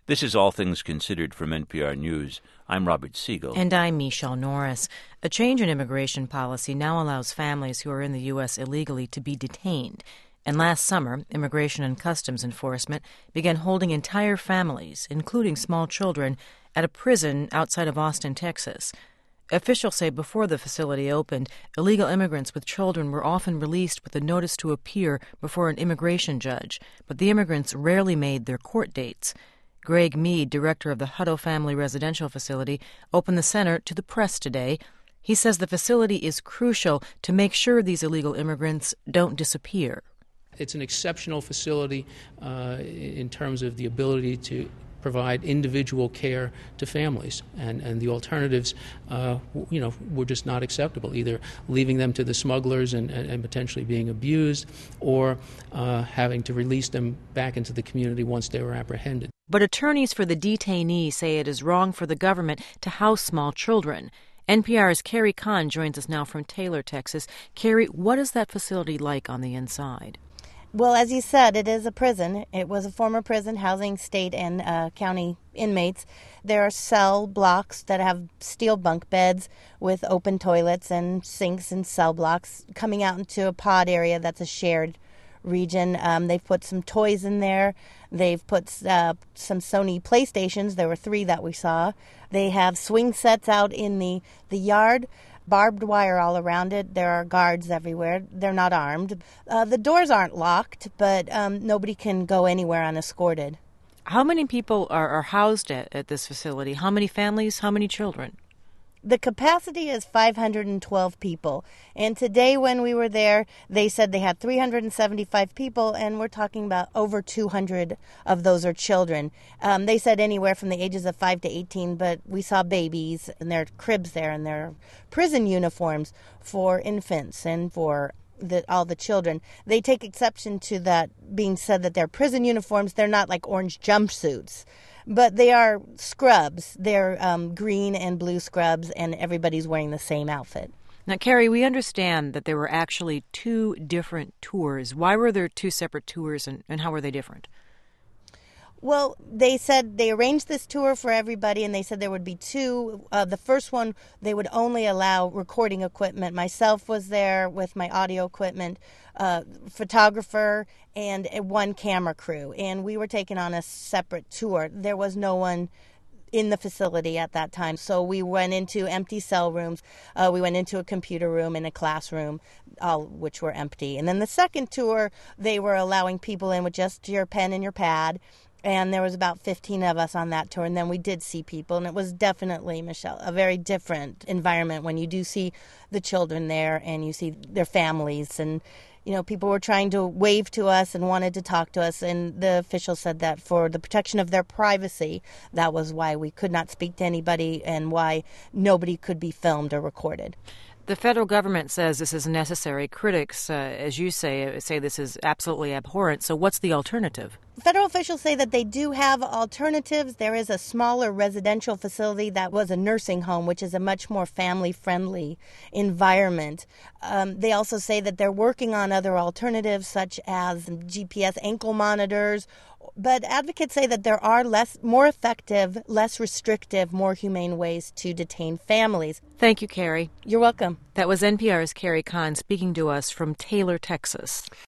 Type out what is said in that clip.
This is All Things Considered from NPR News. I'm Robert Siegel. And I'm Michelle Norris. A change in immigration policy now allows families who are in the U.S. illegally to be detained. And last summer, Immigration and Customs Enforcement began holding entire families, including small children, at a prison outside of Austin, Texas. Officials say before the facility opened, illegal immigrants with children were often released with a notice to appear before an immigration judge, but the immigrants rarely made their court dates. Greg Mead, director of the Hutto Family Residential Facility, opened the center to the press today. He says the facility is crucial to make sure these illegal immigrants don't disappear. It's an exceptional facility in terms of the ability to provide individual care to families, and the alternatives, were just not acceptable. Either leaving them to the smugglers and potentially being abused, or having to release them back into the community once they were apprehended. But attorneys for the detainees say it is wrong for the government to house small children. NPR's Carrie Kahn joins us now from Taylor, Texas. Carrie, what is that facility like on the inside? Well, as you said, it is a prison. It was a former prison housing state and county inmates. There are cell blocks that have steel bunk beds with open toilets and sinks and cell blocks coming out into a pod area that's a shared region. They've put some toys in there. They've put some Sony PlayStations. There were 3 that we saw. They have swing sets out in the yard. Barbed wire all around it. There are guards everywhere. They're not armed. The doors aren't locked, but nobody can go anywhere unescorted. How many people are housed at this facility? How many families? How many children? The capacity is 512 people. And today when we were there, they said they had 375 people, and we're talking about over 200 of those are children. They said anywhere from the ages of 5 to 18, but we saw babies and their cribs there and their prison uniforms for infants and for all the children. They take exception to that being said that they're prison uniforms. They're not like orange jumpsuits. But they are scrubs. They're green and blue scrubs, and everybody's wearing the same outfit. Now, Carrie, we understand that there were actually 2 different tours. Why were there 2 separate tours, and how were they different? Well, they said they arranged this tour for everybody, and they said there would be 2. The first one, they would only allow recording equipment. Myself was there with my audio equipment, photographer, and 1 camera crew. And we were taken on a separate tour. There was no one in the facility at that time. So we went into empty cell rooms. We went into a computer room and a classroom, all which were empty. And then the second tour, they were allowing people in with just your pen and your pad. And there was about 15 of us on that tour. And then we did see people. And it was definitely, Michelle, a very different environment when you do see the children there and you see their families. And, people were trying to wave to us and wanted to talk to us. And the officials said that for the protection of their privacy, that was why we could not speak to anybody and why nobody could be filmed or recorded. The federal government says this is necessary. Critics, as you say this is absolutely abhorrent. So what's the alternative? Federal officials say that they do have alternatives. There is a smaller residential facility that was a nursing home, which is a much more family-friendly environment. They also say that they're working on other alternatives, such as GPS ankle monitors. But advocates say that there are more effective, less restrictive, more humane ways to detain families. Thank you, Carrie. You're welcome. That was NPR's Carrie Kahn speaking to us from Taylor, Texas.